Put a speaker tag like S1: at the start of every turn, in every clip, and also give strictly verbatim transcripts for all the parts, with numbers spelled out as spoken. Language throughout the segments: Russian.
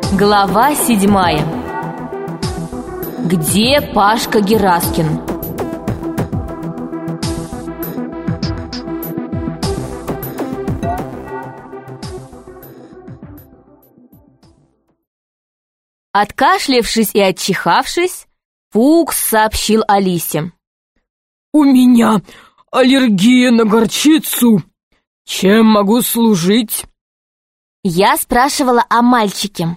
S1: Глава седьмая. Где Пашка Гераскин? Откашлявшись и отчихавшись, Фукс сообщил Алисе:
S2: «У меня аллергия на горчицу. Чем могу служить?»
S1: Я спрашивала о мальчике.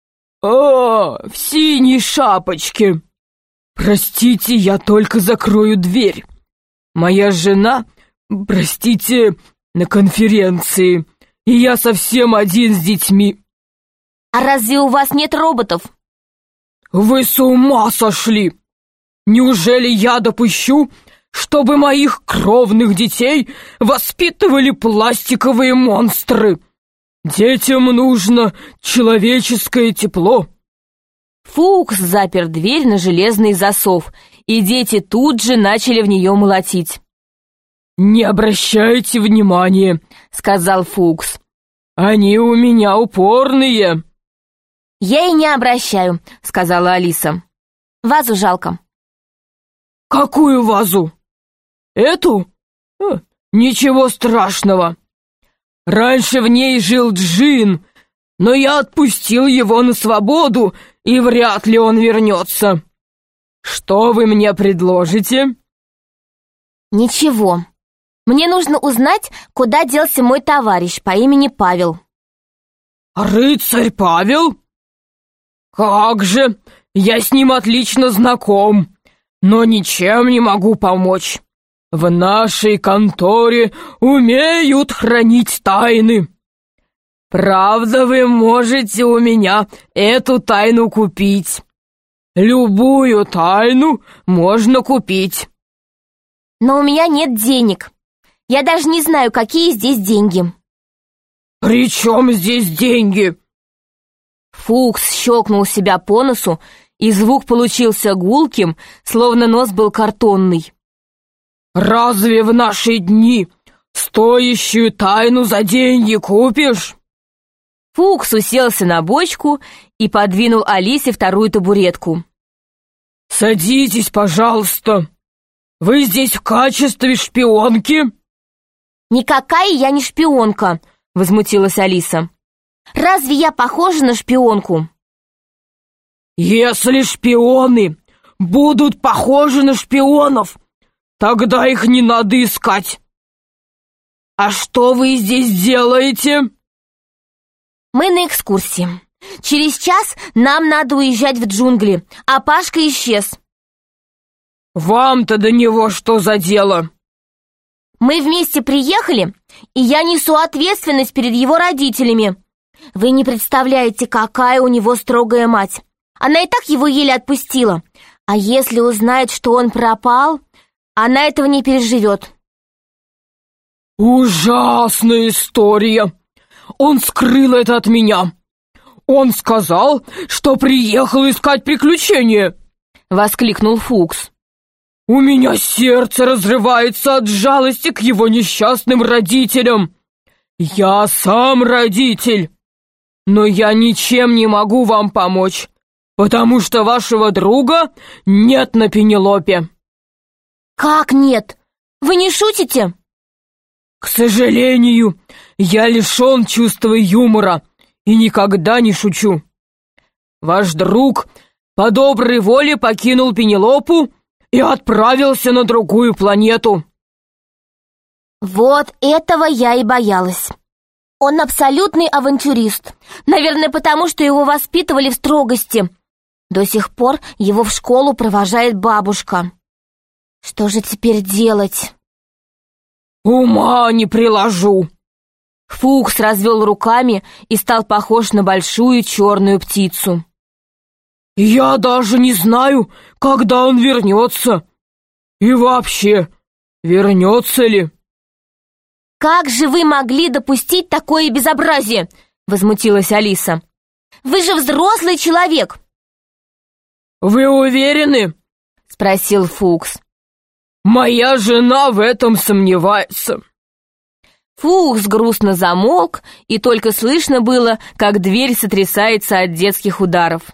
S2: «А, в синей шапочке. Простите, я только закрою дверь. Моя жена, простите, на конференции, и я совсем один с детьми».
S1: А разве у вас нет роботов?
S2: «Вы с ума сошли! Неужели я допущу, чтобы моих кровных детей воспитывали пластиковые монстры? Детям нужно человеческое тепло».
S1: Фукс запер дверь на железный засов, и дети тут же начали в нее молотить.
S2: «Не обращайте внимания», — сказал Фукс. «Они у меня упорные».
S1: «Я и не обращаю», — сказала Алиса. «Вазу жалко».
S2: «Какую вазу? Эту? Э, ничего страшного. Раньше в ней жил Джин, но я отпустил его на свободу, и вряд ли он вернется. Что вы мне предложите?»
S1: «Ничего. Мне нужно узнать, куда делся мой товарищ по имени Павел».
S2: «Рыцарь Павел? Как же, я с ним отлично знаком, но ничем не могу помочь. В нашей конторе умеют хранить тайны. Правда, вы можете у меня эту тайну купить. Любую тайну можно купить».
S1: «Но у меня нет денег. Я даже не знаю, какие здесь деньги».
S2: «При чем здесь деньги?»
S1: Фукс щелкнул себя по носу, и звук получился гулким, словно нос был картонный.
S2: «Разве в наши дни стоящую тайну за деньги купишь?»
S1: Фукс уселся на бочку и подвинул Алисе вторую табуретку.
S2: «Садитесь, пожалуйста. Вы здесь в качестве шпионки?»
S1: «Никакая я не шпионка», — возмутилась Алиса. «Разве я похожа на шпионку?»
S2: «Если шпионы будут похожи на шпионов, тогда их не надо искать. А что вы здесь делаете?»
S1: «Мы на экскурсии. Через час нам надо уезжать в джунгли, а Пашка исчез».
S2: «Вам-то до него что за дело?»
S1: «Мы вместе приехали, и я несу ответственность перед его родителями. Вы не представляете, какая у него строгая мать. Она и так его еле отпустила. А если узнает, что он пропал, она этого не переживет».
S2: «Ужасная история. Он скрыл это от меня. Он сказал, что приехал искать приключения», — воскликнул Фукс. «У меня сердце разрывается от жалости к его несчастным родителям. Я сам родитель, но я ничем не могу вам помочь, потому что вашего друга нет на Пенелопе».
S1: «Как нет? Вы не шутите?»
S2: «К сожалению, я лишен чувства юмора и никогда не шучу. Ваш друг по доброй воле покинул Пенелопу и отправился на другую планету».
S1: «Вот этого я и боялась. Он абсолютный авантюрист. Наверное, потому что его воспитывали в строгости. До сих пор его в школу провожает бабушка. Что же теперь делать?»
S2: «Ума не приложу».
S1: Фукс развел руками и стал похож на большую черную птицу.
S2: «Я даже не знаю, когда он вернется. И вообще, вернется ли?»
S1: «Как же вы могли допустить такое безобразие?» — возмутилась Алиса. «Вы же взрослый человек!»
S2: «Вы уверены?» — спросил Фукс. «Моя жена в этом сомневается».
S1: Фукс грустно замолк, и только слышно было, как дверь сотрясается от детских ударов.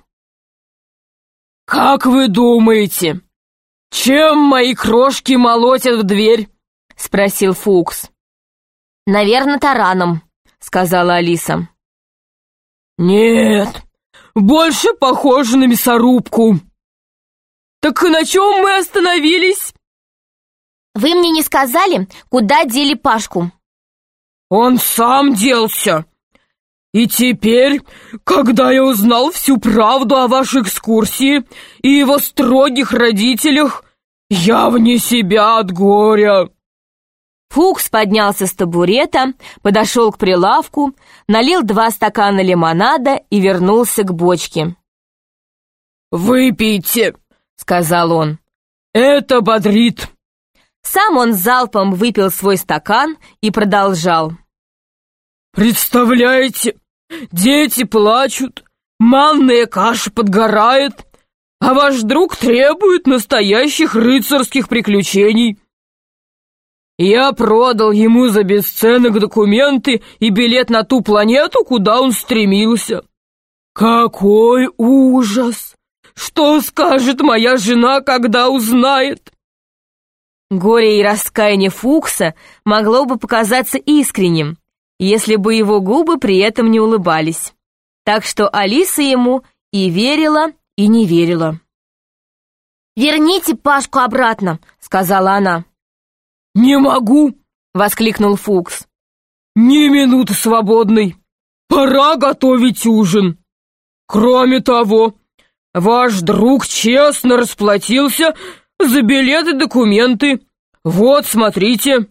S2: «Как вы думаете, чем мои крошки молотят в дверь?» — спросил Фукс.
S1: «Наверное, тараном», — сказала Алиса.
S2: «Нет, больше похоже на мясорубку. Так и на чем мы остановились?»
S1: «Вы мне не сказали, куда дели Пашку?»
S2: «Он сам делся. И теперь, когда я узнал всю правду о вашей экскурсии и его строгих родителях, я вне себя от горя».
S1: Фукс поднялся с табурета, подошел к прилавку, налил два стакана лимонада и вернулся к бочке.
S2: «Выпейте», — сказал он, — «это бодрит».
S1: Сам он залпом выпил свой стакан и продолжал.
S2: «Представляете, дети плачут, манная каша подгорает, а ваш друг требует настоящих рыцарских приключений. Я продал ему за бесценок документы и билет на ту планету, куда он стремился. Какой ужас! Что скажет моя жена, когда узнает?»
S1: Горе и раскаяние Фукса могло бы показаться искренним, если бы его губы при этом не улыбались. Так что Алиса ему и верила, и не верила. «Верните Пашку обратно», — сказала она.
S2: «Не могу!»
S1: — воскликнул Фукс.
S2: «Ни минуты свободной. Пора готовить ужин. Кроме того, ваш друг честно расплатился за билеты и документы. Вот, смотрите».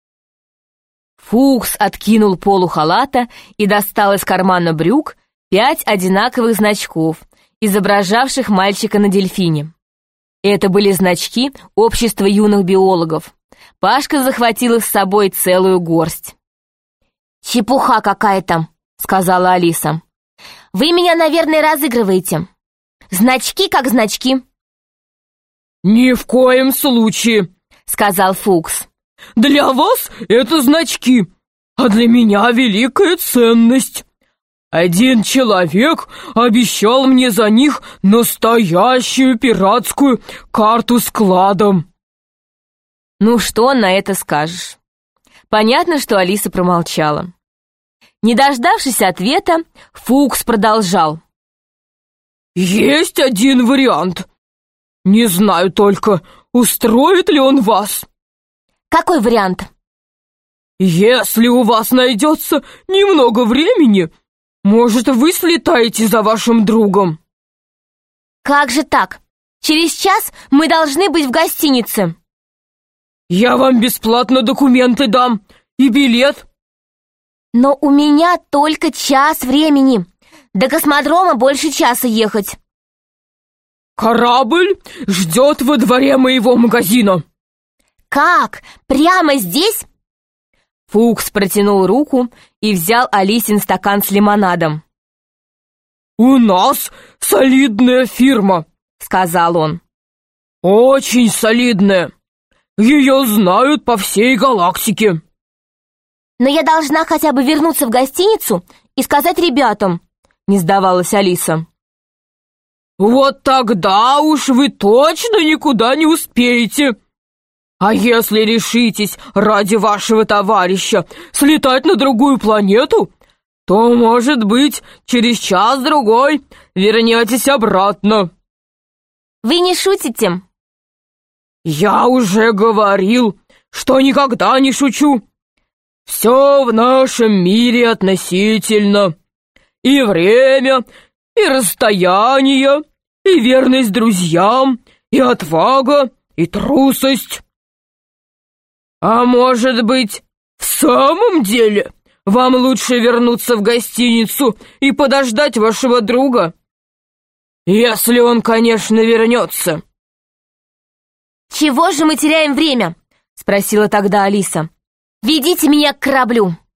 S1: Фукс откинул полу халата и достал из кармана брюк пять одинаковых значков, изображавших мальчика на дельфине. Это были значки Общества юных биологов. Пашка захватил их с собой целую горсть. «Чепуха какая-то», — сказала Алиса. «Вы меня, наверное, разыгрываете. Значки как значки».
S2: «Ни в коем случае»,
S1: — сказал Фукс.
S2: «Для вас это значки, а для меня великая ценность. Один человек обещал мне за них настоящую пиратскую карту с кладом».
S1: Ну, что на это скажешь? Понятно, что Алиса промолчала. Не дождавшись ответа, Фукс продолжал.
S2: «Есть один вариант. Не знаю только, устроит ли он вас».
S1: «Какой вариант?»
S2: «Если у вас найдется немного времени, может, вы слетаете за вашим другом».
S1: «Как же так? Через час мы должны быть в гостинице».
S2: «Я вам бесплатно документы дам и билет».
S1: «Но у меня только час времени. До космодрома больше часа ехать».
S2: «Корабль ждет во дворе моего магазина».
S1: «Как? Прямо здесь?» Фукс протянул руку и взял Алисин стакан с лимонадом.
S2: «У нас солидная фирма», —
S1: сказал он.
S2: «Очень солидная. Ее знают по всей галактике».
S1: «Но я должна хотя бы вернуться в гостиницу и сказать ребятам», — не сдавалась Алиса.
S2: «Вот тогда уж вы точно никуда не успеете. А если решитесь ради вашего товарища слетать на другую планету, то, может быть, через час-другой вернетесь обратно».
S1: «Вы не шутите?»
S2: «Я уже говорил, что никогда не шучу. Все в нашем мире относительно. И время, и расстояние, и верность друзьям, и отвага, и трусость. А может быть, в самом деле вам лучше вернуться в гостиницу и подождать вашего друга? Если он, конечно, вернется».
S1: «Чего же мы теряем время?» — спросила тогда Алиса. «Ведите меня к кораблю».